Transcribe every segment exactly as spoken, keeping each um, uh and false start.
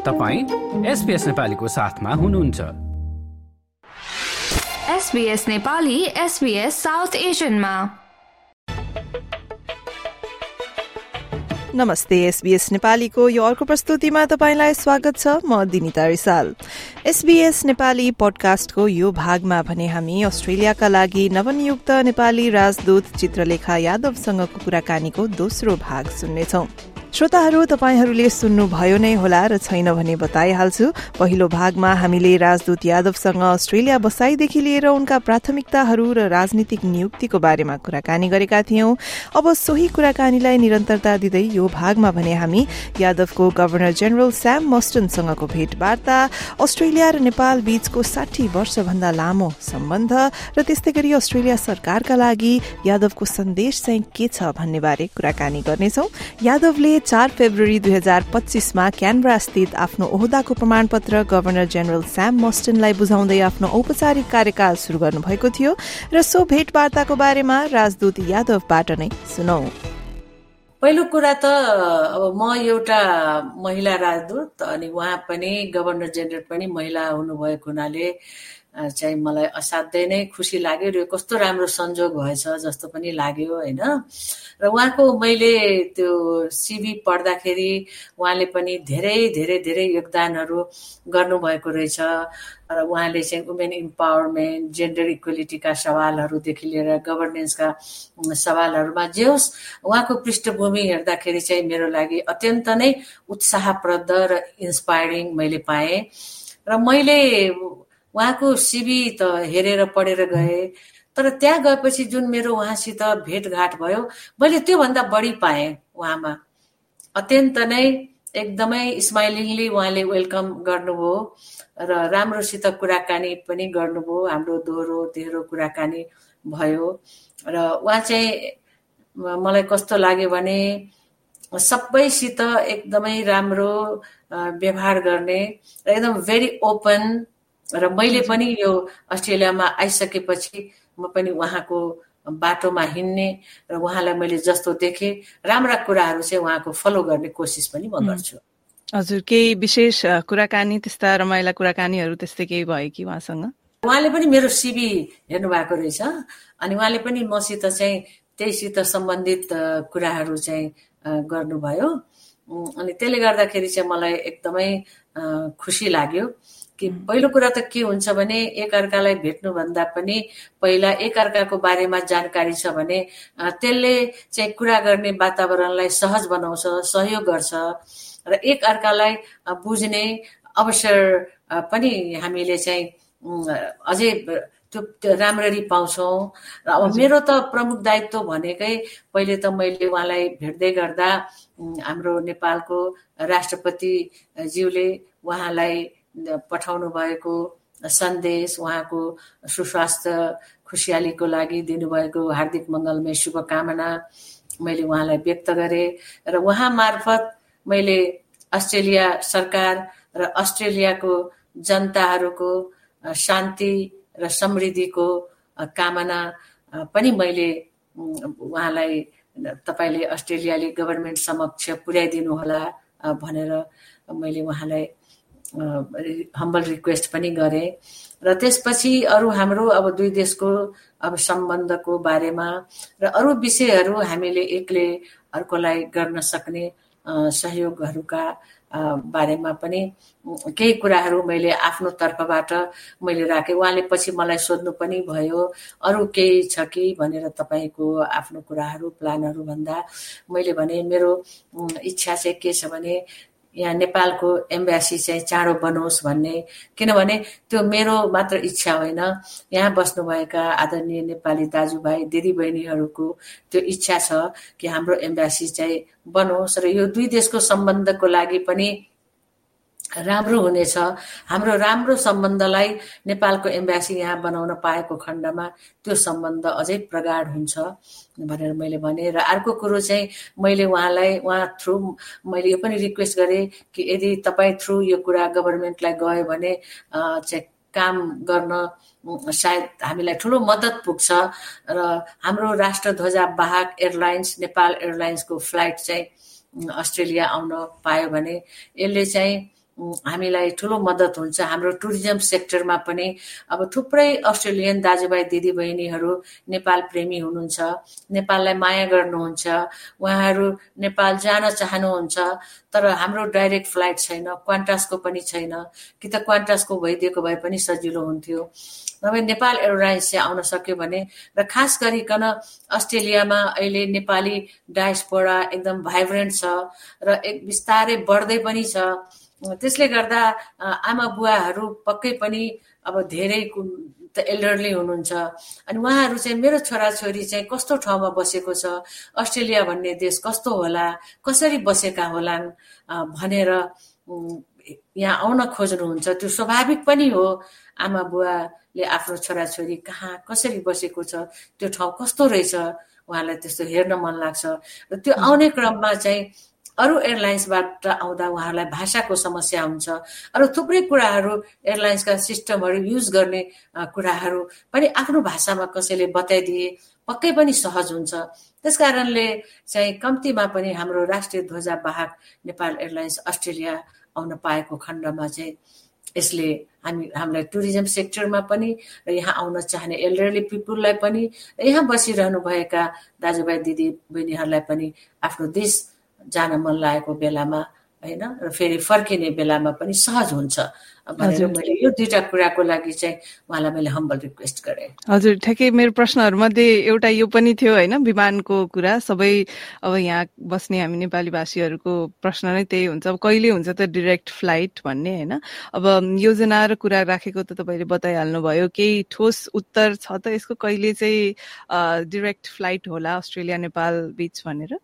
तपाईं एसबीएस नेपालीको साथमा हुनुहुन्छ। एसबीएस नेपाली एसबीएस साउथ एशियनमा। नमस्ते, एसबीएस नेपालीको यो अर्को प्रस्तुतिमा तपाईंलाई स्वागत छ। म दिनिता रिसाल। एसबीएस नेपाली पोडकास्टको यो भागमा भने हामी अस्ट्रेलियाका लागि नवनियुक्त नेपाली राजदूत चित्रलेखा यादवसँगको कुराकानीको दोस्रो भाग सुन्नेछौं। श्रोताहरू, तपाईहरूले सुन्नुभयो नै होला र छैन भने बताइहाल्छु। पहिलो भागमा हामीले राजदूत यादवसँग अस्ट्रेलिया बसाईदेखि लिएर उनका प्राथमिकताहरू र राजनीतिक नियुक्तिको बारेमा कुराकानी गरेका थियौं। अब सोही कुराकानीलाई निरन्तरता दिँदै यो भागमा भने हामी यादवको गभर्नर जेनरल स्याम मस्टनसँगको भेटवार्ता, अस्ट्रेलिया र नेपाल बीचको साठी वर्षभन्दा लामो सम्बन्ध र त्यस्तै गरी अस्ट्रेलिया सरकारका लागि यादवको सन्देश चाहिँ के छ भन्ने बारे कुराकानी गर्नेछौं। यादवले चार फेब्रुअरी दुई हजार पच्चीसमा क्यानबरा स्थित आफ्नो ओहदाको प्रमाणपत्र गभर्नर जेनरल स्याम मस्टनलाई बुझाउँदै आफ्नो औपचारिक कार्यकाल शुरू गर्नुभएको थियो र सो भेटवार्ताको बारेमा राजदूत यादवबाट नै सुनौ। पहिलो कुरा त अब म एउटा महिला राजदूत अनि उहाँ पनि गभर्नर जेनरल पनि महिला हुनुभएको हुनाले चाहिँ मलाई असाध्यै नै खुसी लाग्यो र कस्तो राम्रो संजोग भएछ जस्तो पनि लाग्यो होइन। र उहाँको मैले त्यो सिभी पढ्दाखेरि उहाँले पनि धेरै धेरै धेरै योगदानहरू गर्नुभएको रहेछ र उहाँले चाहिँ वुमेन इम्पावरमेन्ट, जेन्डर इक्वेलिटीका सवालहरूदेखि लिएर गभर्नेन्सका सवालहरूमा जे होस् उहाँको पृष्ठभूमि हेर्दाखेरि चाहिँ मेरो लागि अत्यन्त नै उत्साहप्रद र इन्स्पायरिङ मैले पाएँ। र मैले उहाँको सिभी त हेरेर पढेर गए, तर त्यहाँ गएपछि जुन मेरो उहाँसित भेटघाट भयो मैले त्योभन्दा बढी पाएँ। उहाँमा अत्यन्त नै एकदमै स्माइलिङली उहाँले वेलकम गर्नुभयो र राम्रोसित कुराकानी पनि गर्नुभयो। हाम्रो दोहोरो तेह्रो कुराकानी भयो र उहाँ चाहिँ मलाई कस्तो लाग्यो भने सबैसित एकदमै राम्रो व्यवहार गर्ने र एकदम भेरी ओपन। र मैले पनि यो अस्ट्रेलियामा आइसकेपछि म पनि उहाँको बाटोमा हिँड्ने र उहाँलाई मैले जस्तो देखेँ राम्रा कुराहरू चाहिँ उहाँको फलो गर्ने कोसिस पनि म गर्छु। हजुर, केही विशेष कुराकानी, त्यस्ता रमाइला कुराकानीहरू त्यस्तै केही भयो कि उहाँसँग? उहाँले पनि मेरो सिभी हेर्नु भएको रहेछ अनि उहाँले पनि मसित चाहिँ त्यहीसित सम्बन्धित कुराहरू चाहिँ गर्नुभयो अनि त्यसले गर्दाखेरि चाहिँ मलाई एकदमै खुसी लाग्यो कि पहिलो कुरा त के हुन्छ भने एकअर्कालाई भेट्नुभन्दा पनि पहिला एकअर्काको बारेमा जानकारी छ भने त्यसले चाहिँ कुरा गर्ने वातावरणलाई सहज बनाउँछ, सहयोग गर्छ र एकअर्कालाई बुझ्ने अवसर पनि हामीले चाहिँ अझै त्यो राम्ररी पाउँछौँ। र अब मेरो त प्रमुख दायित्व भनेकै पहिले त मैले उहाँलाई भेट्दै गर्दा हाम्रो नेपालको राष्ट्रपतिज्यूले उहाँलाई पठाउनु भएको सन्देश, उहाँको सुस्वास्थ्य खुसियालीको लागि दिनुभएको हार्दिक मङ्गलमय शुभकामना मैले उहाँलाई व्यक्त गरेँ र उहाँ मार्फत मैले अस्ट्रेलिया सरकार र अस्ट्रेलियाको जनताहरूको शान्ति र समृद्धिको कामना पनि मैले उहाँलाई तपाईले अस्ट्रेलियाली गभर्नमेन्ट समक्ष पुर्याइदिनु होला भनेर मैले उहाँलाई हम्बल रिक्वेस्ट पनि गरेँ। र त्यसपछि अरू हाम्रो अब दुई देशको अब सम्बन्धको बारेमा र अरू विषयहरू हामीले एकले अर्कोलाई गर्न सक्ने सहयोगहरूका बारेमा पनि केही कुराहरू मैले आफ्नो तर्फबाट मैले राखेँ। उहाँले पछि मलाई सोध्नु पनि भयो अरू केही छ कि भनेर, तपाईँको आफ्नो कुराहरू प्लानहरू भन्दा मैले भने मेरो इच्छा चाहिँ के छ भने यहाँ नेपालको एम्बेसी चाहिँ चाँडो बनोस् भन्ने, किनभने त्यो मेरो मात्र इच्छा होइन, यहाँ बस्नुभएका आदरणीय नेपाली दाजुभाइ दिदीबहिनीहरूको त्यो इच्छा छ कि हाम्रो एम्बेसी चाहिँ बनोस् र यो दुई देशको सम्बन्धको लागि पनि राम्रो हुनेछ। हाम्रो राम्रो सम्बन्धलाई नेपालको एम्बेसी यहाँ बनाउन पाएको खण्डमा त्यो सम्बन्ध अझै प्रगाढ हुन्छ भनेर मैले भने। र अर्को कुरो चाहिँ मैले उहाँलाई उहाँ थ्रु मैले यो पनि रिक्वेस्ट गरेँ कि यदि तपाईँ थ्रु यो कुरा गभर्नमेन्टलाई गयो भने चाहिँ काम गर्न सायद हामीलाई ठुलो मद्दत पुग्छ र हाम्रो राष्ट्रध्वजा वाहक एयरलाइन्स नेपाल एयरलाइन्सको फ्लाइट चाहिँ अस्ट्रेलिया आउन पायो भने यसले चाहिँ हामीलाई ठुलो मद्दत हुन्छ। हाम्रो टुरिज्म सेक्टरमा पनि अब थुप्रै अस्ट्रेलियन दाजुभाइ दिदीबहिनीहरू नेपाल प्रेमी हुनुहुन्छ, नेपाललाई माया गर्नुहुन्छ, उहाँहरू नेपाल जान चाहनुहुन्छ, तर हाम्रो डाइरेक्ट फ्लाइट छैन, क्वान्टासको पनि छैन, कि त क्वान्टासको भइदिएको भए पनि सजिलो हुन्थ्यो। नभए नेपाल एयरलाइन्स चाहिँ आउन सक्यो भने, र खास गरिकन अस्ट्रेलियामा अहिले नेपाली डायस्पोरा एकदम भाइब्रेन्ट छ र एक बिस्तारै बढ्दै पनि छ। त्यसले गर्दा आमा बुवाहरू पक्कै पनि अब धेरै त एल्डरली हुनुहुन्छ, अनि उहाँहरू चाहिँ मेरो छोराछोरी चाहिँ कस्तो ठाउँमा बसेको छ, अस्ट्रेलिया भन्ने देश कस्तो होला, कसरी बसेका होलान् भनेर यहाँ आउन खोज्नुहुन्छ। त्यो स्वाभाविक पनि हो। आमा बुवाले आफ्नो छोराछोरी कहाँ कसरी बसेको छ, त्यो ठाउँ कस्तो रहेछ, उहाँलाई त्यस्तो हेर्न मन लाग्छ। र त्यो आउने क्रममा चाहिँ अरू एयरलाइन्सबाट आउँदा उहाँहरूलाई भाषाको समस्या हुन्छ, अरू थुप्रै कुराहरू एयरलाइन्सका सिस्टमहरू युज गर्ने कुराहरू पनि आफ्नो भाषामा कसैले बताइदिए पक्कै पनि सहज हुन्छ। त्यस कारणले चाहिँ कम्तीमा पनि हाम्रो राष्ट्रिय ध्वजा बाहक नेपाल एयरलाइन्स अस्ट्रेलिया आउन पाएको खण्डमा चाहिँ यसले हामी हामीलाई टुरिज्म सेक्टरमा पनि र यहाँ आउन चाहने एल्डरली पिपुललाई पनि र यहाँ बसिरहनु भएका दाजुभाइ दिदी बहिनीहरूलाई पनि आफ्नो देश जान मन लागेको बेलामा हैन र फेरि फर्किने बेलामा पनि सहज हुन्छ भनेर मैले यो दुईटा कुराको लागि चाहिँ उहाँलाई मैले हम्बल रिक्वेस्ट गरेँ। हजुर, ठ्याक्कै मेरो प्रश्नहरूमध्ये एउटा यो पनि थियो होइन, विमानको कुरा। सबै अब यहाँ बस्ने हामी नेपाली भाषीहरूको प्रश्न नै त्यही हुन्छ, अब कहिले हुन्छ त डिरेक्ट फ्लाइट भन्ने होइन। अब योजना र कुरा राखेको त तपाईँले बताइहाल्नु भयो, केही ठोस उत्तर छ त यसको, कहिले चाहिँ डिरेक्ट फ्लाइट होला अस्ट्रेलिया नेपाल बीच भनेर?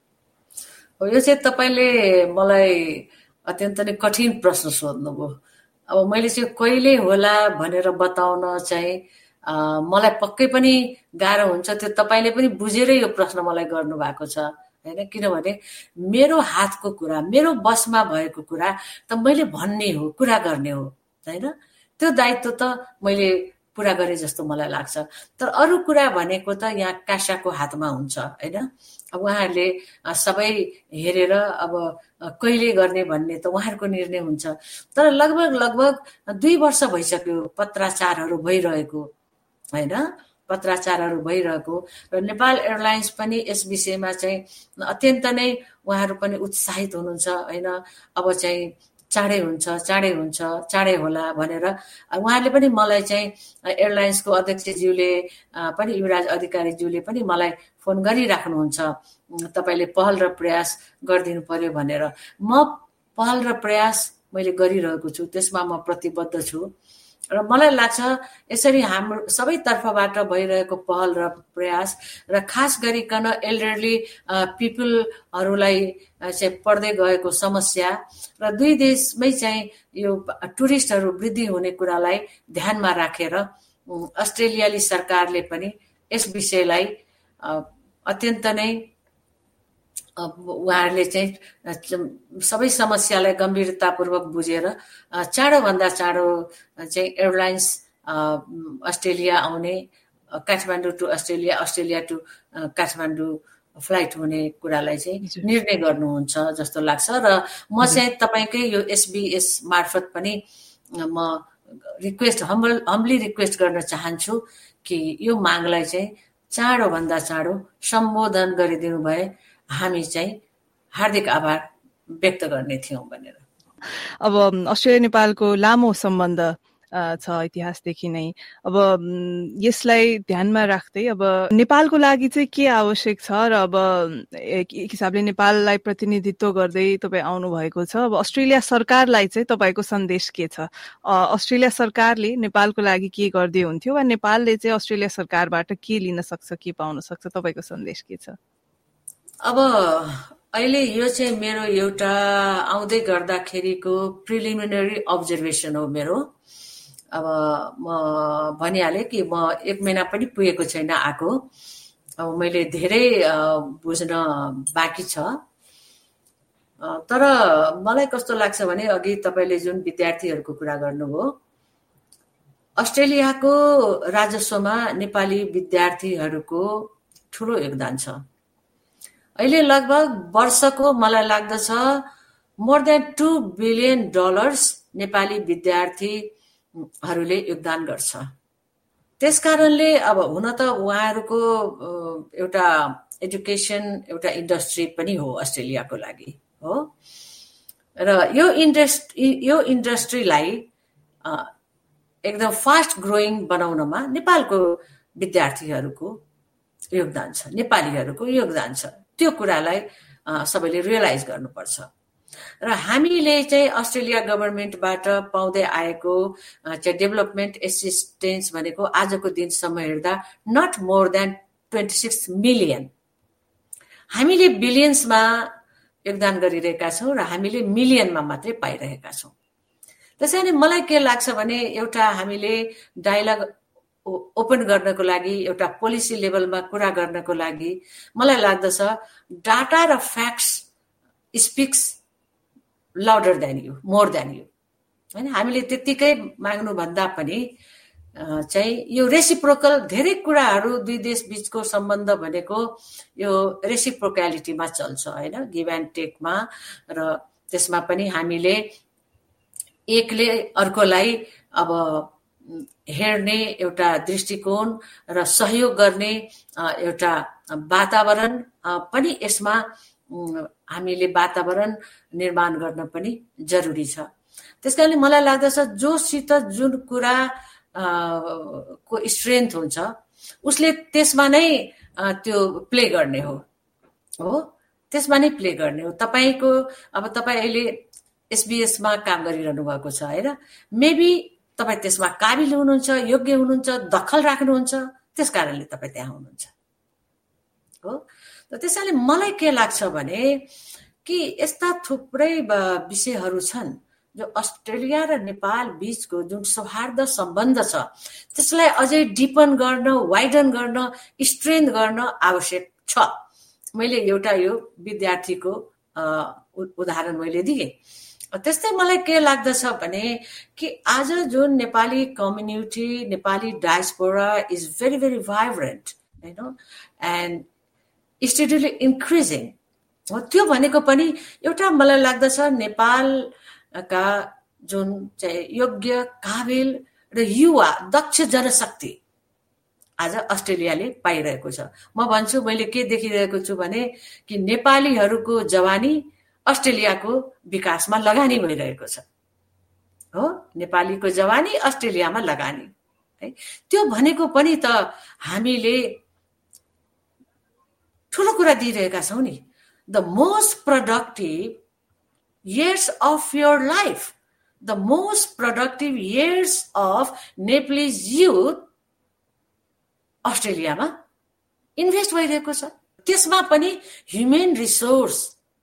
यो चाहिँ तपाईँले मलाई अत्यन्त नै कठिन प्रश्न सोध्नुभयो। अब मैले चाहिँ कहिले होला भनेर बताउन चाहिँ मलाई पक्कै पनि गाह्रो हुन्छ। त्यो तपाईँले पनि बुझेरै यो प्रश्न मलाई गर्नु भएको छ होइन, किनभने मेरो हातको कुरा, मेरो बसमा भएको कुरा त मैले भन्ने हो, कुरा गर्ने हो होइन। त्यो दायित्व त मैले पुरा गरे जस्तो मलाई लाग्छ। तर अरू कुरा भनेको त यहाँ काशाको हातमा हुन्छ होइन। अब उहाँहरूले सबै हेरेर अब कहिले गर्ने भन्ने त उहाँहरूको निर्णय हुन्छ। तर लगभग लगभग दुई वर्ष भइसक्यो पत्राचारहरू भइरहेको होइन, पत्राचारहरू भइरहेको र नेपाल एयरलाइन्स पनि यस विषयमा चाहिँ अत्यन्त नै उहाँहरू पनि उत्साहित हुनुहुन्छ होइन। अब चाहिँ चाँडै हुन्छ, चाँडै हुन्छ, चाँडै होला भनेर उहाँहरूले पनि मलाई चाहिँ एयरलाइन्सको अध्यक्षज्यूले पनि, युवराज अधिकारीज्यूले पनि मलाई फोन गरिराख्नुहुन्छ, तपाईँले पहल र प्रयास गरिदिनु पर्यो भनेर। म पहल र प्रयास मैले गरिरहेको छु, त्यसमा म प्रतिबद्ध छु र मलाई लाग्छ यसरी हाम्रो सबै तर्फबाट भइरहेको पहल र प्रयास र खास गरिकन एल्डरली पिपुलहरूलाई चाहिँ पर्दै गएको समस्या र दुई देशमै चाहिँ यो टुरिस्टहरू वृद्धि हुने कुरालाई ध्यानमा राखेर अस्ट्रेलियाली सरकारले पनि यस विषयलाई अत्यन्त नै उहाँहरूले चाहिँ सबै समस्यालाई गम्भीरतापूर्वक बुझेर चाँडोभन्दा चाँडो चाहिँ एयरलाइन्स अस्ट्रेलिया आउने, Kathmandu to Australia, Australia to Kathmandu flight हुने कुरालाई चाहिँ निर्णय गर्नुहुन्छ जस्तो लाग्छ। र म चाहिँ तपाईँकै यो एसबीएस मार्फत पनि म रिक्वेस्ट हम्बल हम्बली रिक्वेस्ट गर्न चाहन्छु कि यो मागलाई चाहिँ चाँडोभन्दा चाँडो सम्बोधन गरिदिनु भए हामी चाहिँ हार्दिक आभार व्यक्त गर्ने थियौँ भनेर। अब अस्ट्रेलिया नेपालको लामो सम्बन्ध छ इतिहासदेखि नै। अब यसलाई ध्यानमा राख्दै अब नेपालको लागि चाहिँ के आवश्यक छ र अब एक हिसाबले नेपाललाई प्रतिनिधित्व गर्दै तपाईँ आउनु भएको छ, अब अस्ट्रेलिया सरकारलाई चाहिँ तपाईँको सन्देश के छ? अस्ट्रेलिया सरकारले नेपालको लागि के गर्दै हुन्थ्यो वा नेपालले चाहिँ अस्ट्रेलिया सरकारबाट के लिन सक्छ, के पाउन सक्छ, तपाईँको सन्देश के छ? अब अहिले यो चाहिँ मेरो एउटा आउँदै गर्दाखेरिको प्रिलिमिनरी अब्जर्भेसन हो मेरो। अब म भनिहालेँ कि म एक महिना पनि पुगेको छैन आएको। अब मैले धेरै बुझ्न बाँकी छ। तर मलाई कस्तो लाग्छ भने अघि तपाईँले जुन विद्यार्थीहरूको कुरा गर्नुभयो, अस्ट्रेलियाको राजस्वमा नेपाली विद्यार्थीहरूको ठुलो योगदान छ। अहिले लगभग वर्षको मलाई लाग्दछ more than two billion dollars Nepali विद्यार्थीहरूले योगदान गर्छ। त्यस कारणले अब हुन त उहाँहरूको एउटा एजुकेसन एउटा इन्डस्ट्री पनि हो अस्ट्रेलियाको लागि हो र यो इन्डस्ट्री यो इन्डस्ट्रीलाई एकदम फास्ट ग्रोइङ बनाउनमा नेपालको विद्यार्थीहरूको योगदान छ, नेपालीहरूको योगदान छ। त्यो कुरालाई सबैले रियलाइज गर्नुपर्छ र हामीले चाहिँ अस्ट्रेलिया गभर्मेन्टबाट पाउँदै आएको चाहिँ डेभलपमेन्ट एसिस्टेन्स भनेको आजको दिनसम्म हेर्दा not more than twenty six million हामीले बिलियन्समा योगदान गरिरहेका छौँ र हामीले मिलियनमा मात्रै पाइरहेका छौँ। त्यसैले मलाई के लाग्छ भने एउटा हामीले डायलग ओपन गर्नको लागि एउटा पोलिसी लेभलमा कुरा गर्नको लागि मलाई लाग्दछ डाटा र facts speaks louder than you, more than you होइन। हामीले त्यत्तिकै माग्नुभन्दा पनि चाहिँ यो रेसिप्रोकल धेरै कुराहरू दुई देश बीचको सम्बन्ध भनेको यो रेसिप्रोक्यालिटीमा चल्छ होइन, गिभ एन्ड टेकमा। र त्यसमा पनि हामीले एकले अर्कोलाई अब हेर्ने एउटा दृष्टिकोण र सहयोग गर्ने एउटा वातावरण पनि यसमा हामीले वातावरण निर्माण गर्न पनि जरुरी छ। त्यसकारणले मलाई लाग्दछ जोसित जुन कुरा को स्ट्रेन्थ हुन्छ उसले त्यसमा नै त्यो प्ले गर्ने हो हो त्यसमा नै प्ले गर्ने हो। तपाईँको अब तपाईँ अहिले एसबीएसमा काम गरिरहनु भएको छ होइन, मेबी तपाईँ त्यसमा काबिल हुनुहुन्छ, योग्य हुनुहुन्छ, दखल राख्नुहुन्छ, त्यस कारणले तपाईँ त्यहाँ हुनुहुन्छ हो। त्यसैले मलाई के लाग्छ भने कि यस्ता थुप्रै विषयहरू छन् जो अस्ट्रेलिया र नेपाल बीचको जुन सौहार्द सम्बन्ध छ त्यसलाई अझै डिपन गर्न, वाइडन गर्न, स्ट्रेन्थ गर्न आवश्यक छ। मैले एउटा यो विद्यार्थीको उदाहरण मैले दिएँ। त्यस्तै मलाई के लाग्दछ भने कि आज जुन Nepali community, Nepali diaspora is very very vibrant you know and steadily increasing हो। त्यो भनेको पनि एउटा मलाई लाग्दछ नेपालका जुन चाहिँ योग्य, काबिल र युवा दक्ष जनशक्ति आज अस्ट्रेलियाले पाइरहेको छ। म भन्छु मैले के देखिरहेको छु भने कि नेपालीहरूको जवानी अस्ट्रेलियाको विकासमा लगानी भइरहेको छ हो। नेपालीको जवानी अस्ट्रेलियामा लगानी है, त्यो भनेको पनि त हामीले ठुलो कुरा दिइरहेका छौँ नि। The most productive years of your life, the most productive years of Nepalese youth अस्ट्रेलियामा इन्भेस्ट भइरहेको छ। त्यसमा पनि ह्युमन रिसोर्स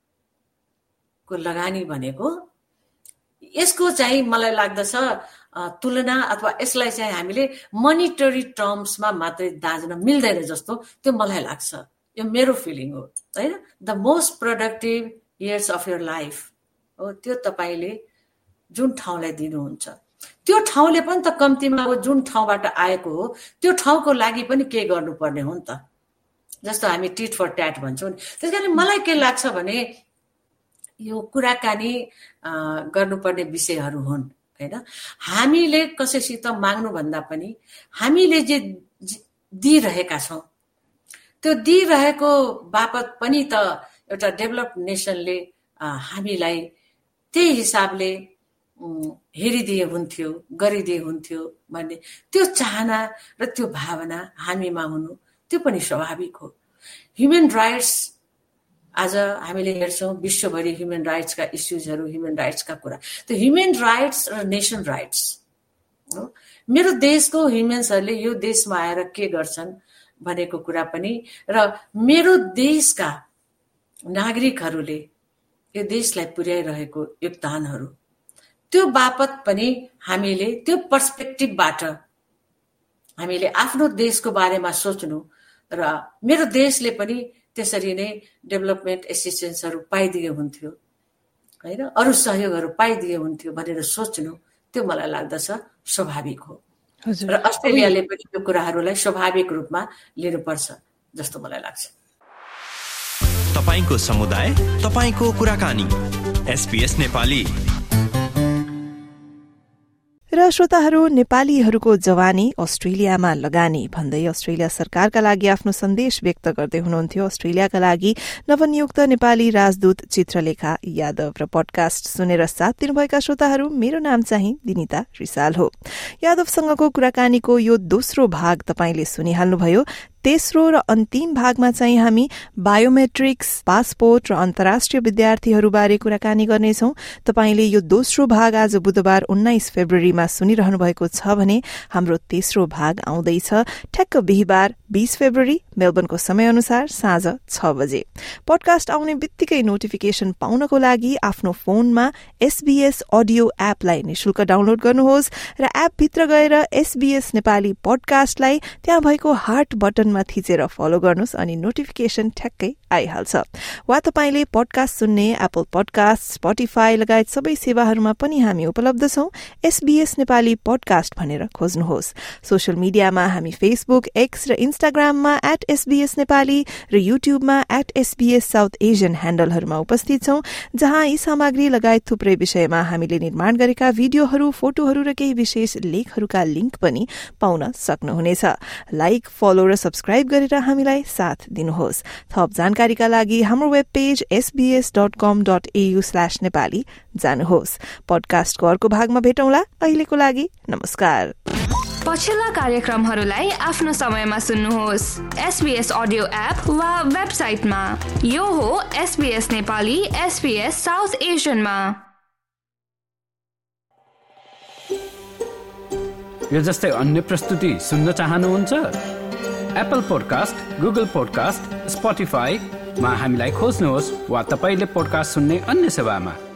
को लगानी भनेको यसको चाहिँ मलाई लाग्दछ तुलना अथवा यसलाई चाहिँ हामीले मनिटरी टर्म्समा मात्रै दाज्न मिल्दैन जस्तो त्यो मलाई लाग्छ। यो मेरो फिलिङ हो होइन। The most productive years of your life हो, त्यो तपाईँले जुन ठाउँलाई दिनुहुन्छ त्यो ठाउँले पनि त कम्तीमा अब जुन ठाउँबाट आएको हो त्यो ठाउँको लागि पनि के गर्नुपर्ने हो नि त, जस्तो हामी टिट फर ट्याट भन्छौँ नि। त्यस कारण मलाई के लाग्छ भने यो कुराकानी गर्नुपर्ने विषयहरू हुन् होइन। हामीले कसैसित माग्नुभन्दा पनि हामीले जे दिइरहेका छौँ त्यो दिइरहेको बापत पनि त एउटा डेभलप नेसनले हामीलाई त्यही हिसाबले हेरिदिए हुन्थ्यो, गरिदिए हुन्थ्यो भन्ने त्यो चाहना र त्यो भावना हामीमा हुनु त्यो पनि स्वाभाविक हो। ह्युमन राइट्स आज हामीले हेर्छौँ विश्वभरि ह्युमन राइट्सका इस्युजहरू, ह्युमन राइट्सका कुरा, त्यो ह्युमन राइट्स र नेसन राइट्स हो। मेरो देशको ह्युमन्सहरूले यो देशमा आएर के गर्छन् भनेको कुरा पनि र मेरो देशका नागरिकहरूले यो देशलाई पुर्याइरहेको योगदानहरू त्यो बापत पनि हामीले त्यो पर्सपेक्टिभबाट हामीले आफ्नो देशको बारेमा सोच्नु र मेरो देशले पनि त्यसरी नै डेभलपमेन्ट एसिस्टेन्सहरू पाइदिए हुन्थ्यो होइन, अरू सहयोगहरू पाइदिए हुन्थ्यो भनेर सोच्नु त्यो मलाई लाग्दछ स्वाभाविक हो र अस्ट्रेलियाले पनि यो कुराहरूलाई स्वाभाविक रूपमा लिनुपर्छ जस्तो मलाई लाग्छ। तपाईको समुदाय, तपाईको कुराकानी। एसबीएस नेपाली। र श्रोताहरू, नेपालीहरूको जवानी अस्ट्रेलियामा लगानी भन्दै अस्ट्रेलिया सरकारका लागि आफ्नो सन्देश व्यक्त गर्दै हुनुहुन्थ्यो अस्ट्रेलियाका लागि नवनियुक्त नेपाली राजदूत चित्रलेखा यादव। र पडकास्ट सुनेर साथ दिनुभएका श्रोताहरू, मेरो नाम चाहिँ दिनिता रिसाल हो। यादवसँगको कुराकानीको यो दोस्रो भाग तपाईंले सुनिहाल्नुभयो। तेस्रो र अन्तिम भागमा चाहिँ हामी बायोमेट्रिक्स, पासपोर्ट र अन्तर्राष्ट्रिय विद्यार्थीहरूबारे कुराकानी गर्नेछौं। तपाईंले यो दोस्रो भाग आज बुधबार उन्नाइस फेब्रुअरीमा सुनिरहनु भएको छ भने हाम्रो तेस्रो भाग आउँदैछ ठ्याक्क बिहिबार बीस फेब्रुअरी मेलबर्नको समय अनुसार साँझ छ बजे। पडकास्ट आउने बित्तिकै नोटिफिकेशन पाउनको लागि आफ्नो फोनमा एसबीएस अडियो एपलाई निशुल्क डाउनलोड गर्नुहोस् र एपभित्र गएर एसबीएस नेपाली पडकास्टलाई त्यहाँ भएको हार्ट बटनमा थिचेर फलो गर्नुहोस् अनि नोटिफिकेशन ठ्याक्कै आइहाल्छ। वा तपाईंले पडकास्ट सुन्ने एप्पल पडकास्ट, स्पोटिफाई लगायत सबै सेवाहरूमा पनि हामी उपलब्ध छौं। एसबीएस नेपाली पडकास्ट भनेर खोज्नुहोस्। सोशल मिडियामा हामी फेसबुक, एक्स र इन्स्टाग्राममा एट एसबीएस नेपाली र युट्युबमा एट एसबीएस साउथ एशियन ह्याण्डलहरूमा उपस्थित छौं, जहाँ यी सामग्री लगायत थुप्रै विषयमा हामीले निर्माण गरेका भिडियोहरू, फोटोहरू र केही विशेष लेखहरूका लिंक पनि पाउन सक्नुहुनेछ। लाइक, फलो र सब्स्क्राइब गरेर हामीलाई साथ दिनुहोस्। थप जानकारीका लागि हाम्रो web page SBS dot com dot AU slash Nepali जानुहोस्। पडकास्टको अर्को भागमा भेटौँला। अहिलेको लागि नमस्कार। पछिल्ला कार्यक्रमहरूलाई आफ्नो समयमा सुन्नुहोस् एसबीएस अडियो एप वा वेबसाइटमा। यो हो एसबीएस नेपाली एसबीएस साउथ एशियनमा। यो जस्तै अन्य प्रस्तुति सुन्न चाहनुहुन्छ? एप्पल पोडकास्ट, गुगल पोडकास्ट, स्पोटिफाईमा हामीलाई खोज्नुहोस् वा तपाईले पोडकास्ट सुन्ने अन्य सेवामा।